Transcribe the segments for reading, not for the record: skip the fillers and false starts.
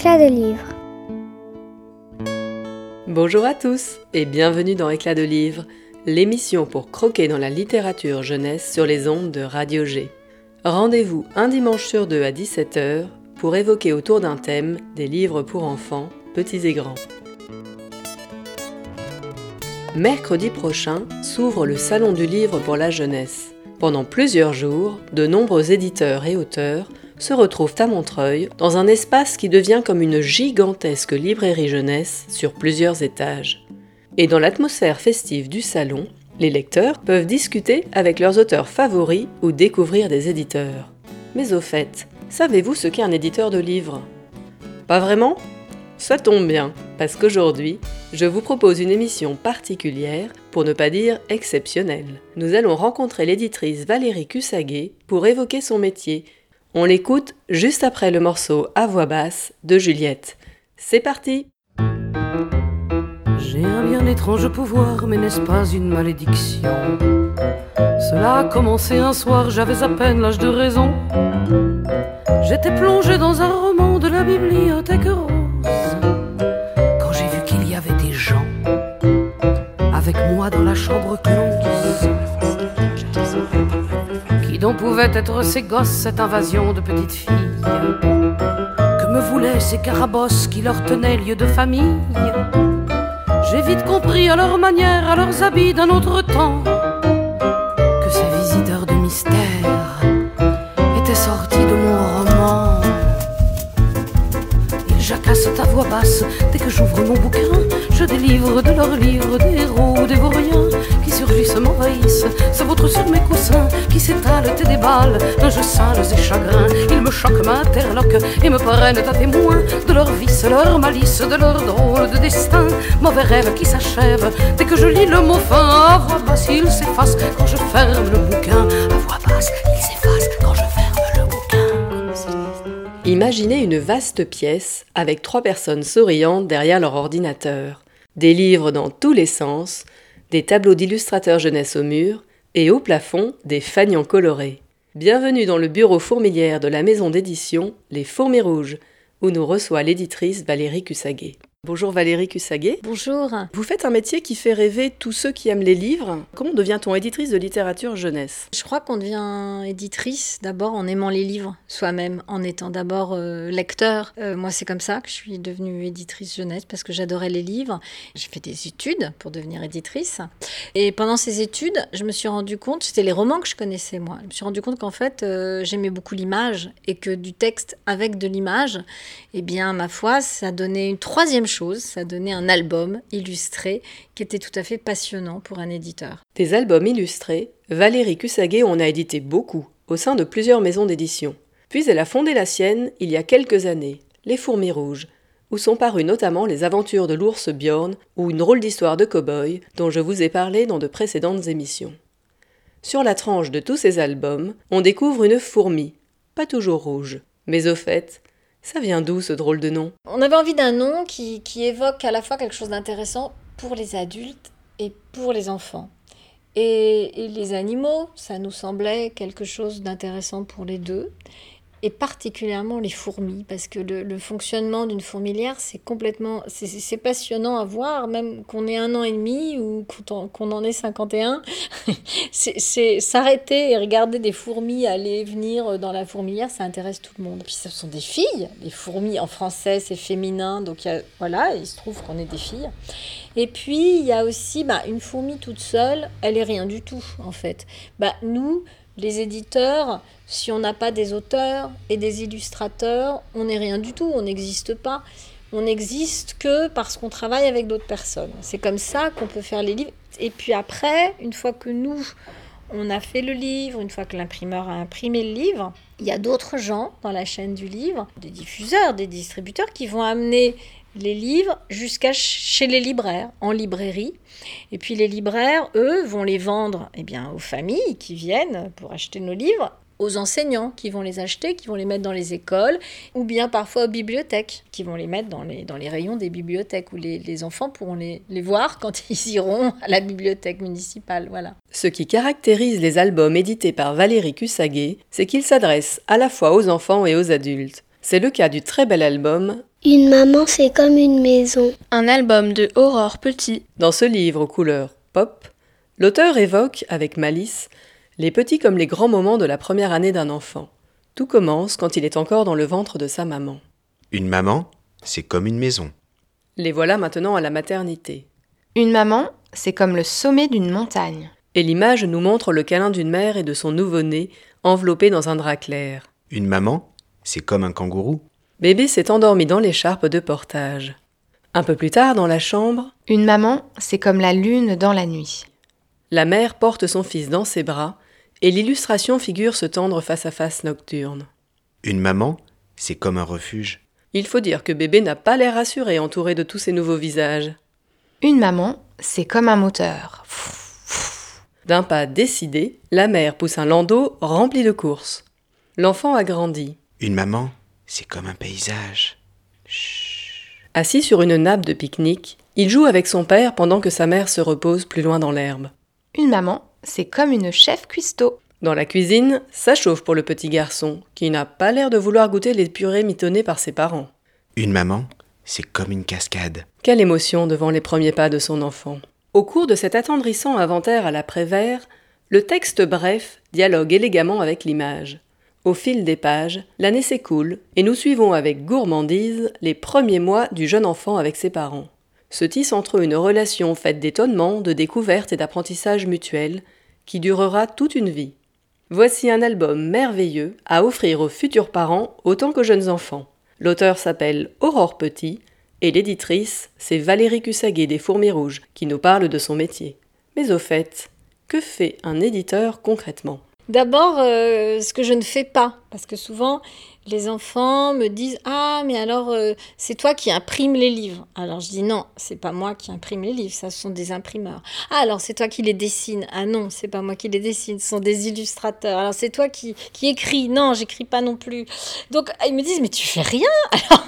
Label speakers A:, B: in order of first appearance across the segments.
A: Éclat de livre.
B: Bonjour à tous et bienvenue dans Éclat de livre, l'émission pour croquer dans la littérature jeunesse sur les ondes de Radio G. Rendez-vous un dimanche sur deux à 17h pour évoquer autour d'un thème des livres pour enfants, petits et grands. Mercredi prochain s'ouvre le Salon du livre pour la jeunesse. Pendant plusieurs jours, de nombreux éditeurs et auteurs se retrouvent à Montreuil dans un espace qui devient comme une gigantesque librairie jeunesse sur plusieurs étages. Et dans l'atmosphère festive du salon, les lecteurs peuvent discuter avec leurs auteurs favoris ou découvrir des éditeurs. Mais au fait, savez-vous ce qu'est un éditeur de livres ? Pas vraiment ? Ça tombe bien, parce qu'aujourd'hui, je vous propose une émission particulière, pour ne pas dire exceptionnelle. Nous allons rencontrer l'éditrice Valérie Cussaguet pour évoquer son métier. On l'écoute juste après le morceau à voix basse de Juliette. C'est parti!
C: J'ai un bien étrange pouvoir, mais n'est-ce pas une malédiction? Cela a commencé un soir, j'avais à peine l'âge de raison. J'étais plongé dans un roman de la bibliothèque rose, quand j'ai vu qu'il y avait des gens avec moi dans la chambre close. Qui donc pouvait être ces gosses, cette invasion de petites filles? Que me voulaient ces carabosses qui leur tenaient lieu de famille? J'ai vite compris à leur manière, à leurs habits d'un autre temps, que ces visiteurs de mystère étaient sortis de mon roman. Ils jacassent à voix basse dès que j'ouvre mon bouquin. Je délivre de leurs livres des héros ou des vauriens qui surgissent, m'envahissent, se vautrent sur mes coussins, qui s'étalent et déballent d'un jeu sales et chagrins. Ils me choquent, m'interloquent et me prennent à témoin de leur vice, leur malice, de leur drôle de destin. Mauvais rêve qui s'achève dès que je lis le mot fin. À voix basse, il s'efface quand je ferme le bouquin. À voix basse, il s'efface quand je ferme le bouquin.
B: Imaginez une vaste pièce avec 3 personnes souriantes derrière leur ordinateur. Des livres dans tous les sens, des tableaux d'illustrateurs jeunesse au mur et au plafond des fanions colorés. Bienvenue dans le bureau fourmilière de la maison d'édition Les Fourmis Rouges, où nous reçoit l'éditrice Valérie Cussaguet. Bonjour Valérie Cussaguet.
A: Bonjour.
B: Vous faites un métier qui fait rêver tous ceux qui aiment les livres. Comment devient-on éditrice de littérature jeunesse ?
A: Je crois qu'on devient éditrice d'abord en aimant les livres soi-même, en étant d'abord lecteur. Moi, c'est comme ça que je suis devenue éditrice jeunesse, parce que j'adorais les livres. J'ai fait des études pour devenir éditrice. Et pendant ces études, je me suis rendu compte, c'était les romans que je connaissais moi, je me suis rendu compte qu'en fait, j'aimais beaucoup l'image et que du texte avec de l'image, eh bien, ma foi, ça donnait une troisième chose, ça donnait un album illustré qui était tout à fait passionnant pour un éditeur.
B: Des albums illustrés, Valérie Cussaguet en a édité beaucoup, au sein de plusieurs maisons d'édition. Puis elle a fondé la sienne il y a quelques années, Les Fourmis Rouges, où sont parues notamment les aventures de l'ours Bjorn ou une drôle d'histoire de cow-boy dont je vous ai parlé dans de précédentes émissions. Sur la tranche de tous ces albums, on découvre une fourmi, pas toujours rouge, mais au fait, ça vient d'où ce drôle de nom ?
A: On avait envie d'un nom qui évoque à la fois quelque chose d'intéressant pour les adultes et pour les enfants. Et les animaux, ça nous semblait quelque chose d'intéressant pour les deux. Et particulièrement les fourmis, parce que le fonctionnement d'une fourmilière, c'est passionnant à voir, même qu'on ait 1 an et demi ou qu'on en ait 51. c'est s'arrêter et regarder des fourmis aller et venir dans la fourmilière, ça intéresse tout le monde. Puis ce sont des filles, les fourmis en français c'est féminin, donc il se trouve qu'on est des filles. Et puis il y a aussi une fourmi toute seule, elle est rien du tout en fait. Nous, les éditeurs, si on n'a pas des auteurs et des illustrateurs, on n'est rien du tout, on n'existe pas. On n'existe que parce qu'on travaille avec d'autres personnes. C'est comme ça qu'on peut faire les livres. Et puis après, une fois que nous, on a fait le livre, une fois que l'imprimeur a imprimé le livre, il y a d'autres gens dans la chaîne du livre, des diffuseurs, des distributeurs qui vont amener les livres jusqu'à chez les libraires, en librairie. Et puis les libraires, eux, vont les vendre aux familles qui viennent pour acheter nos livres, aux enseignants qui vont les acheter, qui vont les mettre dans les écoles, ou bien parfois aux bibliothèques, qui vont les mettre dans les rayons des bibliothèques, où les enfants pourront les voir quand ils iront à la bibliothèque municipale. Voilà.
B: Ce qui caractérise les albums édités par Valérie Cussaguet, c'est qu'ils s'adressent à la fois aux enfants et aux adultes. C'est le cas du très bel album
D: Une maman, c'est comme une maison.
E: Un album de Aurore Petit.
B: Dans ce livre aux couleurs pop, l'auteur évoque, avec malice, les petits comme les grands moments de la première année d'un enfant. Tout commence quand il est encore dans le ventre de sa maman.
F: Une maman, c'est comme une maison.
B: Les voilà maintenant à la maternité.
E: Une maman, c'est comme le sommet d'une montagne.
B: Et l'image nous montre le câlin d'une mère et de son nouveau-né, enveloppé dans un drap clair.
F: Une maman, c'est comme un kangourou.
B: Bébé s'est endormi dans l'écharpe de portage. Un peu plus tard, dans la chambre,
E: Une maman, c'est comme la lune dans la nuit.
B: la mère porte son fils dans ses bras et l'illustration figure ce tendre face-à-face nocturne.
F: Une maman, c'est comme un refuge.
B: Il faut dire que bébé n'a pas l'air rassuré entouré de tous ces nouveaux visages.
E: Une maman, c'est comme un moteur.
B: D'un pas décidé, la mère pousse un landau rempli de courses. L'enfant a grandi.
F: Une maman, c'est comme un paysage.
B: Assis sur une nappe de pique-nique, il joue avec son père pendant que sa mère se repose plus loin dans l'herbe.
E: Une maman, c'est comme une chef cuistot.
B: Dans la cuisine, ça chauffe pour le petit garçon, qui n'a pas l'air de vouloir goûter les purées mitonnées par ses parents.
F: Une maman, c'est comme une cascade.
B: Quelle émotion devant les premiers pas de son enfant. Au cours de cet attendrissant inventaire à l'après-vert, le texte bref dialogue élégamment avec l'image. Au fil des pages, l'année s'écoule et nous suivons avec gourmandise les premiers mois du jeune enfant avec ses parents. Se tisse entre eux une relation faite d'étonnement, de découverte et d'apprentissage mutuel qui durera toute une vie. Voici un album merveilleux à offrir aux futurs parents autant qu'aux jeunes enfants. L'auteur s'appelle Aurore Petit et l'éditrice, c'est Valérie Cussaguet des Fourmis Rouges qui nous parle de son métier. Mais au fait, que fait un éditeur concrètement ?
A: D'abord, ce que je ne fais pas, parce que souvent, les enfants me disent « Ah, mais alors, c'est toi qui imprimes les livres ». Alors, je dis « Non, c'est pas moi qui imprime les livres, ça, ce sont des imprimeurs ». « Ah, alors, c'est toi qui les dessines ». « Ah non, c'est pas moi qui les dessine, ce sont des illustrateurs ». « Alors, c'est toi qui écris ». « Non, j'écris pas non plus ». Donc, ils me disent « Mais tu fais rien ?» Alors,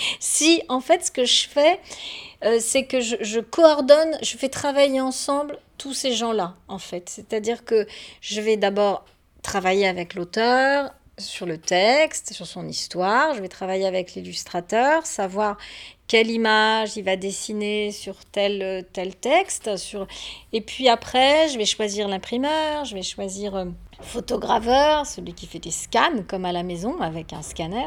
A: si, en fait, ce que je fais, c'est que je coordonne, je fais travailler ensemble tous ces gens-là, en fait. C'est-à-dire que je vais d'abord travailler avec l'auteur sur le texte, sur son histoire. Je vais travailler avec l'illustrateur, savoir quelle image il va dessiner sur tel texte. Et puis après, je vais choisir l'imprimeur, je vais choisir photograveur, celui qui fait des scans, comme à la maison, avec un scanner.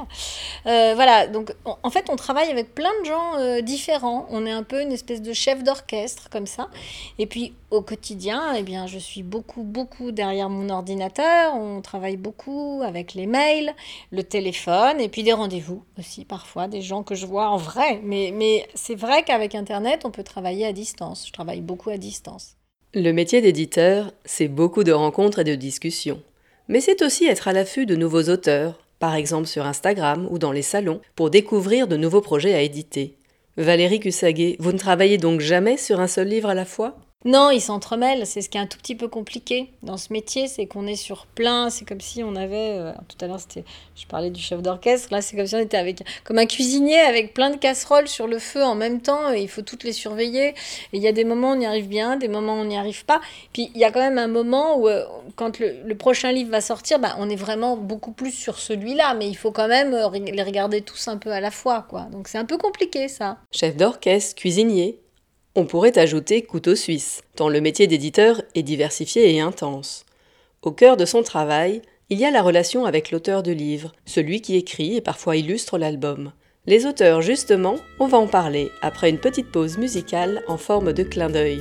A: Voilà, donc en fait, on travaille avec plein de gens différents. On est un peu une espèce de chef d'orchestre, comme ça. Et puis, au quotidien, eh bien, je suis beaucoup derrière mon ordinateur. On travaille beaucoup avec les mails, le téléphone, et puis des rendez-vous aussi, parfois, des gens que je vois en vrai. Mais c'est vrai qu'avec Internet, on peut travailler à distance. Je travaille beaucoup à distance.
B: Le métier d'éditeur, c'est beaucoup de rencontres et de discussions. Mais c'est aussi être à l'affût de nouveaux auteurs, par exemple sur Instagram ou dans les salons, pour découvrir de nouveaux projets à éditer. Valérie Cussaguet, vous ne travaillez donc jamais sur un seul livre à la fois ?
A: Non, ils s'entremêlent, c'est ce qui est un tout petit peu compliqué dans ce métier, c'est qu'on est sur plein, c'est comme si on avait, tout à l'heure je parlais du chef d'orchestre, là c'est comme si on était comme un cuisinier avec plein de casseroles sur le feu en même temps, et il faut toutes les surveiller, et il y a des moments où on y arrive bien, des moments où on n'y arrive pas, puis il y a quand même un moment où quand le prochain livre va sortir, on est vraiment beaucoup plus sur celui-là, mais il faut quand même les regarder tous un peu à la fois, quoi. Donc c'est un peu compliqué ça.
B: Chef d'orchestre, cuisinier. On pourrait ajouter couteau suisse, tant le métier d'éditeur est diversifié et intense. Au cœur de son travail, il y a la relation avec l'auteur de livre, celui qui écrit et parfois illustre l'album. Les auteurs, justement, on va en parler après une petite pause musicale en forme de clin d'œil.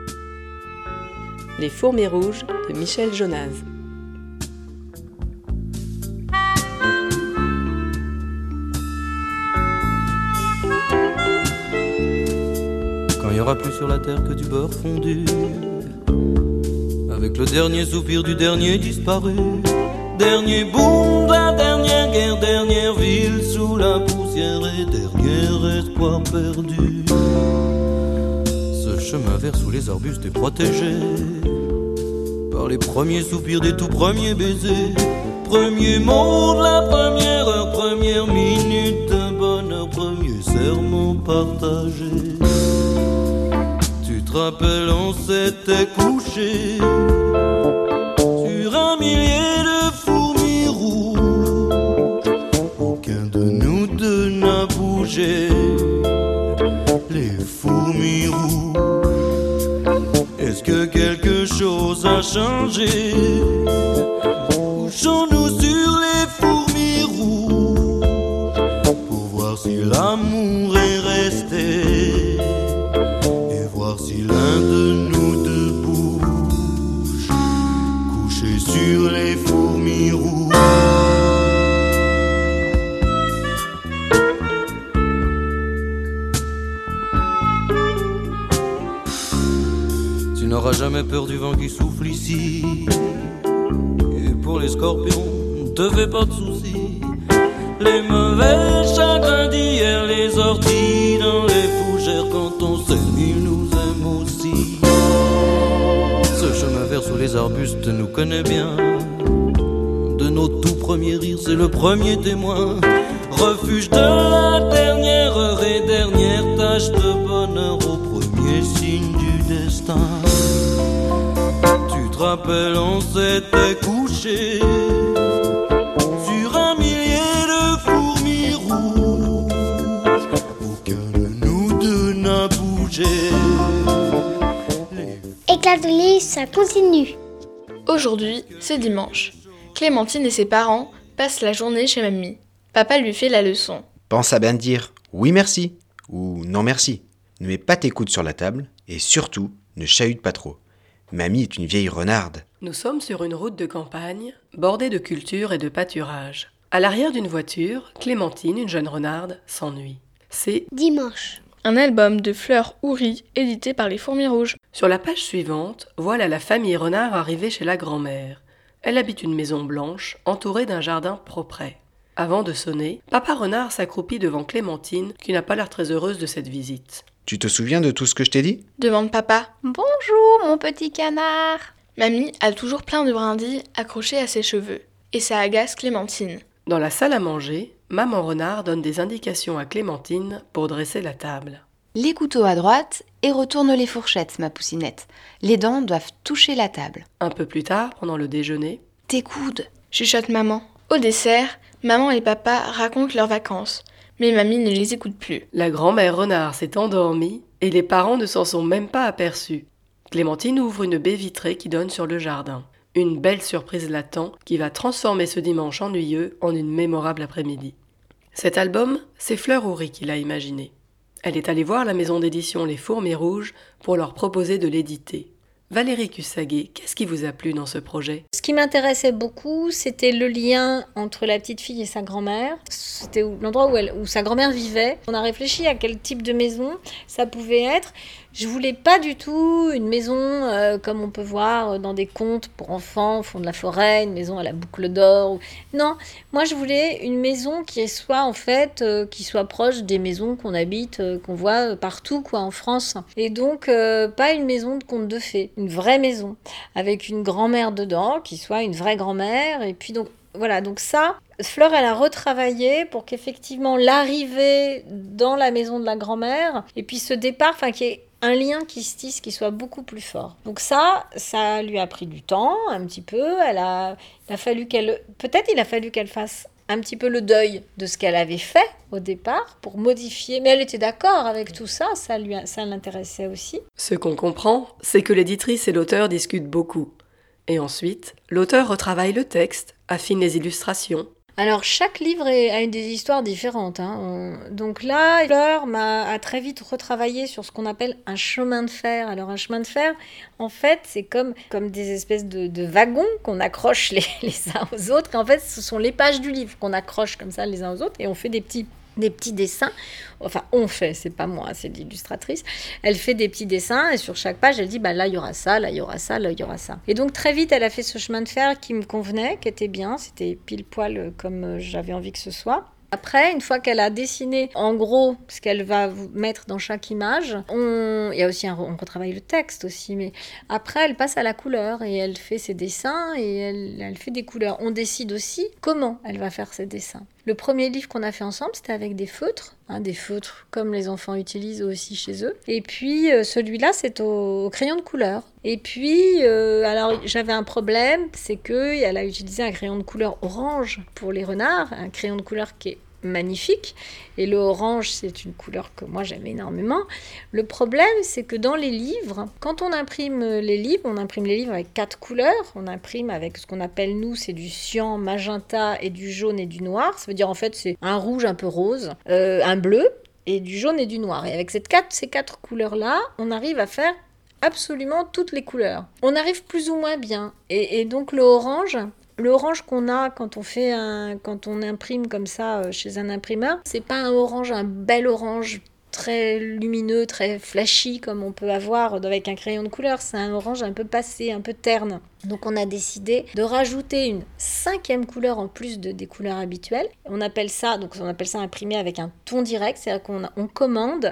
B: Les Fourmis Rouges de Michel Jonas.
G: Quand il n'y aura plus sur la terre que du beurre fondu, avec le dernier soupir du dernier disparu, dernier boom de la dernière guerre, dernière ville sous la poussière et dernier espoir perdu. Ce chemin vert sous les arbustes est protégé par les premiers soupirs des tout premiers baisers, premier mot de la première heure, première minute d'un bonheur, premier serment partagé. Tu te rappelles, on s'était couché sur un millier de fourmis rouges. Aucun de a changé. Couchons-nous sur les fourmis rouges pour voir si l'amour est resté et voir si l'un de nous deux bouge couché sur les fourmis rouges. Tu n'auras jamais peur du vent qui souffle ici. Et pour les scorpions, ne te fais pas de soucis. Les mauvais chagrins d'hier, les orties dans les fougères. Quand on s'aime, ils nous aiment aussi. Ce chemin vert sous les arbustes nous connaît bien. De nos tout premiers rires, c'est le premier témoin. Refuge de la dernière heure et dernière tâche de bonheur au premier signe du destin. Tu te rappelles, on s'était couché sur un millier de fourmis rouges. Aucun de nous deux n'a bougé.
D: Éclat de livre, ça continue.
H: Aujourd'hui, c'est dimanche. Clémentine et ses parents passent la journée chez mamie. Papa lui fait la leçon.
F: Pense à bien dire oui merci ou non merci. Ne mets pas tes coudes sur la table et surtout, ne chahute pas trop. Mamie est une vieille renarde.
B: Nous sommes sur une route de campagne, bordée de cultures et de pâturages. À l'arrière d'une voiture, Clémentine, une jeune renarde, s'ennuie. C'est
D: Dimanche.
H: Un album de Fleur Houry édité par les Fourmis Rouges.
B: Sur la page suivante, voilà la famille renard arrivée chez la grand-mère. Elle habite une maison blanche, entourée d'un jardin propret. Avant de sonner, papa renard s'accroupit devant Clémentine, qui n'a pas l'air très heureuse de cette visite.
F: Tu te souviens de tout ce que je t'ai dit ?
H: Demande papa.
E: Bonjour, mon petit canard.
H: Mamie a toujours plein de brindilles accrochées à ses cheveux. Et ça agace Clémentine.
B: Dans la salle à manger, maman renard donne des indications à Clémentine pour dresser la table.
E: Les couteaux à droite et retourne les fourchettes, ma poussinette. Les dents doivent toucher la table.
B: Un peu plus tard, pendant le déjeuner,
E: Tes coudes.
H: Chuchote maman. Au dessert, maman et papa racontent leurs vacances. Mais mamie ne les écoute plus.
B: la grand-mère renard s'est endormie et les parents ne s'en sont même pas aperçus. Clémentine ouvre une baie vitrée qui donne sur le jardin. Une belle surprise l'attend qui va transformer ce dimanche ennuyeux en une mémorable après-midi. Cet album, c'est Fleur Houry qui l'a imaginé. Elle est allée voir la maison d'édition Les Fourmis Rouges pour leur proposer de l'éditer. Valérie Cussaguet, qu'est-ce qui vous a plu dans ce projet ?
A: Ce qui m'intéressait beaucoup, c'était le lien entre la petite fille et sa grand-mère. C'était l'endroit où sa grand-mère vivait. On a réfléchi à quel type de maison ça pouvait être. Je voulais pas du tout une maison comme on peut voir dans des contes pour enfants au fond de la forêt, une maison à la boucle d'or. Non, moi je voulais une maison qui soit en fait qui soit proche des maisons qu'on habite, qu'on voit partout quoi en France. Et donc pas une maison de contes de fées, une vraie maison avec une grand-mère dedans qui soit une vraie grand-mère. Et puis donc voilà, donc ça, Fleur, elle a retravaillé pour qu'effectivement l'arrivée dans la maison de la grand-mère et puis ce départ, enfin qui est un lien qui se tisse, qui soit beaucoup plus fort. Donc ça lui a pris du temps, un petit peu. Il a fallu qu'elle fasse un petit peu le deuil de ce qu'elle avait fait au départ pour modifier. Mais elle était d'accord avec tout ça, ça l'intéressait aussi.
B: Ce qu'on comprend, c'est que l'éditrice et l'auteur discutent beaucoup. Et ensuite, l'auteur retravaille le texte, affine les illustrations.
A: Alors, chaque livre a une des histoires différentes. Donc là, Fleur a très vite retravaillé sur ce qu'on appelle un chemin de fer. Alors, un chemin de fer, en fait, c'est comme des espèces de wagons qu'on accroche les uns aux autres. Et en fait, ce sont les pages du livre qu'on accroche comme ça les uns aux autres. Et on fait des petits dessins. Enfin, c'est pas moi, c'est l'illustratrice. Elle fait des petits dessins et sur chaque page, elle dit là, il y aura ça, là, il y aura ça, là, il y aura ça. Et donc, très vite, elle a fait ce chemin de fer qui me convenait, qui était bien. C'était pile poil comme j'avais envie que ce soit. Après, une fois qu'elle a dessiné en gros ce qu'elle va vous mettre dans chaque image, il y a aussi on retravaille le texte aussi, mais après elle passe à la couleur et elle fait ses dessins et elle fait des couleurs. On décide aussi comment elle va faire ses dessins. Le premier livre qu'on a fait ensemble, c'était avec des feutres comme les enfants utilisent aussi chez eux. Et puis celui-là, c'est au crayon de couleur. Et puis, alors j'avais un problème, c'est qu'elle a utilisé un crayon de couleur orange pour les renards, un crayon de couleur qui est magnifique. Et le orange, c'est une couleur que moi j'aime énormément. Le problème, c'est que dans les livres, quand on imprime les livres avec 4 couleurs. On imprime avec ce qu'on appelle, nous, c'est du cyan, magenta et du jaune et du noir. Ça veut dire en fait, c'est un rouge un peu rose, un bleu et du jaune et du noir. Et avec ces 4 couleurs-là, on arrive à faire absolument toutes les couleurs. On arrive plus ou moins bien. Et donc le orange qu'on a quand on imprime comme ça chez un imprimeur, c'est pas un bel orange très lumineux, très flashy comme on peut avoir avec un crayon de couleur. C'est un orange un peu passé, un peu terne. Donc on a décidé de rajouter une 5e couleur en plus des couleurs habituelles. On appelle ça imprimer avec un ton direct, c'est-à-dire qu'on commande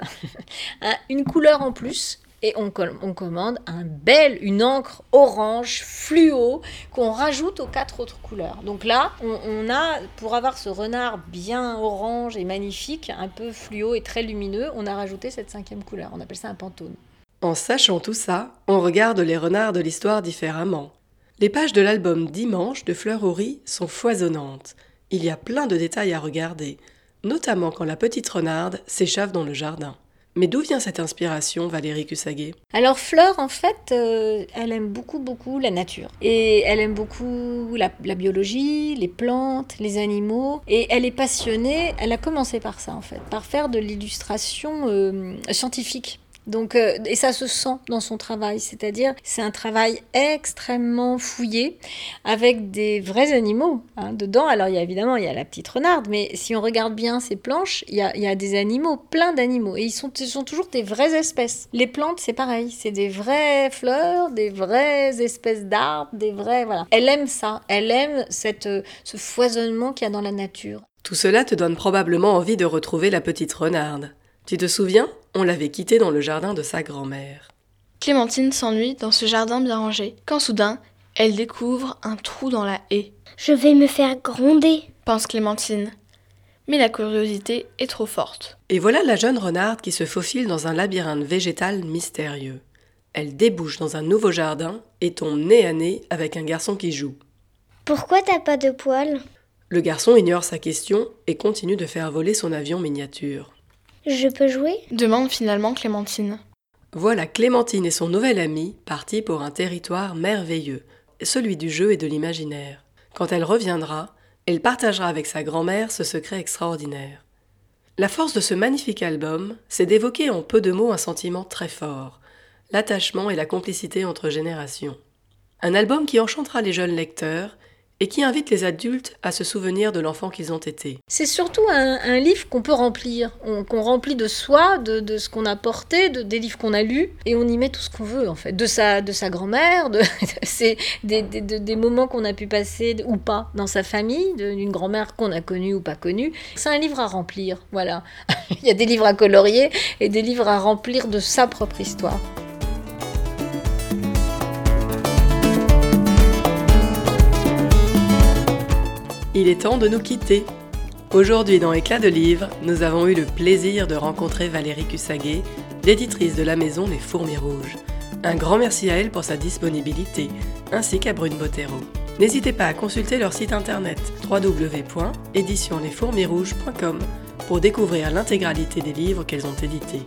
A: une couleur en plus. Et on commande une encre orange fluo qu'on rajoute aux 4 autres couleurs. Donc là, on a, pour avoir ce renard bien orange et magnifique, un peu fluo et très lumineux, on a rajouté cette 5e couleur. On appelle ça un Pantone.
B: En sachant tout ça, on regarde les renards de l'histoire différemment. Les pages de l'album Dimanche de Fleur au riz sont foisonnantes. Il y a plein de détails à regarder, notamment quand la petite renarde s'échauffe dans le jardin. Mais d'où vient cette inspiration, Valérie Cussaguet ?
A: Alors Fleur, en fait, elle aime beaucoup la nature. Et elle aime beaucoup la biologie, les plantes, les animaux. Et elle est passionnée, elle a commencé par ça en fait, par faire de l'illustration scientifique. Donc, et ça se sent dans son travail, c'est-à-dire c'est un travail extrêmement fouillé avec des vrais animaux dedans. Alors il y a la petite renarde, mais si on regarde bien ces planches, il y a des animaux, plein d'animaux, et ce sont toujours des vraies espèces. Les plantes, c'est pareil, c'est des vraies fleurs, des vraies espèces d'arbres, voilà. Elle aime ça, elle aime ce foisonnement qu'il y a dans la nature.
B: Tout cela te donne probablement envie de retrouver la petite renarde. Tu te souviens ? On l'avait quittée dans le jardin de sa grand-mère.
H: Clémentine s'ennuie dans ce jardin bien rangé, quand soudain, elle découvre un trou dans la haie.
D: Je vais me faire gronder,
H: pense Clémentine. Mais la curiosité est trop forte.
B: Et voilà la jeune renarde qui se faufile dans un labyrinthe végétal mystérieux. Elle débouche dans un nouveau jardin et tombe nez à nez avec un garçon qui joue.
D: Pourquoi t'as pas de poils ?
B: Le garçon ignore sa question et continue de faire voler son avion miniature.
D: Je peux jouer ?
H: Demande finalement Clémentine.
B: Voilà Clémentine et son nouvel ami partis pour un territoire merveilleux, celui du jeu et de l'imaginaire. Quand elle reviendra, elle partagera avec sa grand-mère ce secret extraordinaire. La force de ce magnifique album, c'est d'évoquer en peu de mots un sentiment très fort, l'attachement et la complicité entre générations. Un album qui enchantera les jeunes lecteurs et qui invite les adultes à se souvenir de l'enfant qu'ils ont été.
A: C'est surtout un livre qu'on peut remplir, qu'on remplit de soi, de ce qu'on a porté, des livres qu'on a lus, et on y met tout ce qu'on veut en fait, de sa grand-mère, des moments qu'on a pu passer ou pas dans sa famille, d'une grand-mère qu'on a connue ou pas connue. C'est un livre à remplir, voilà. Il y a des livres à colorier et des livres à remplir de sa propre histoire.
B: Il est temps de nous quitter. Aujourd'hui dans Éclat de livre, nous avons eu le plaisir de rencontrer Valérie Cussaguet, l'éditrice de la maison Les Fourmis Rouges. Un grand merci à elle pour sa disponibilité, ainsi qu'à Brune Bottero. N'hésitez pas à consulter leur site internet www.editionlesfourmisrouges.com pour découvrir l'intégralité des livres qu'elles ont édités.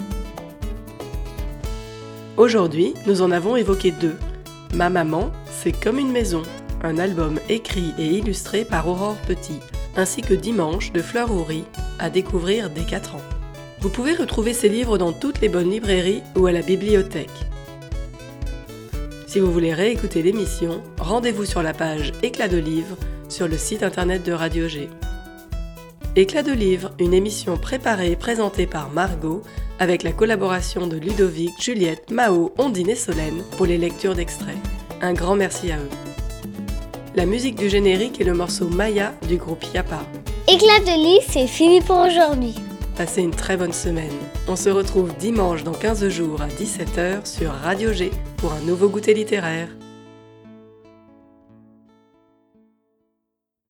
B: Aujourd'hui, nous en avons évoqué 2. Ma maman, c'est comme une maison. Un album écrit et illustré par Aurore Petit, ainsi que Dimanche de Fleur au riz, à découvrir dès 4 ans. Vous pouvez retrouver ces livres dans toutes les bonnes librairies ou à la bibliothèque. Si vous voulez réécouter l'émission, rendez-vous sur la page Éclat de livre sur le site internet de Radio G. Éclat de livre, une émission préparée et présentée par Margot, avec la collaboration de Ludovic, Juliette, Mao, Ondine et Solène pour les lectures d'extraits. Un grand merci à eux. La musique du générique est le morceau Maya du groupe Yapa.
D: Éclat de livre, c'est fini pour aujourd'hui.
B: Passez une très bonne semaine. On se retrouve dimanche dans 15 jours à 17h sur Radio G pour un nouveau goûter littéraire.